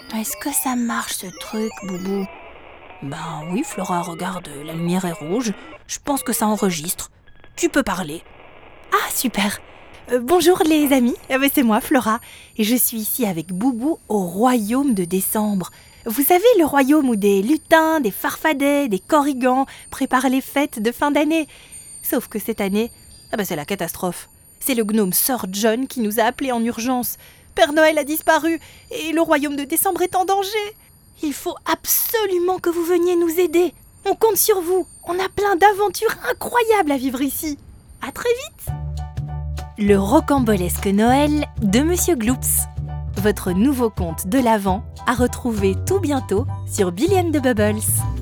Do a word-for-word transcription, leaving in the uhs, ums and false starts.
Est-ce que ça marche ce truc, Boubou? Ben oui, Flora, regarde, la lumière est rouge. Je pense que ça enregistre. Tu peux parler. Ah, super. Euh, bonjour les amis, euh, c'est moi Flora et je suis ici avec Boubou au royaume de décembre. Vous savez, le royaume où des lutins, des farfadets, des corrigans préparent les fêtes de fin d'année. Sauf que cette année, ah bah c'est la catastrophe. C'est le gnome Sir John qui nous a appelés en urgence. Père Noël a disparu et le royaume de décembre est en danger. Il faut absolument que vous veniez nous aider. On compte sur vous. On a plein d'aventures incroyables à vivre ici. À très vite. Le rocambolesque Noël de Monsieur Gloops. Votre nouveau conte de l'Avent à retrouver tout bientôt sur Billy and the Bubbles.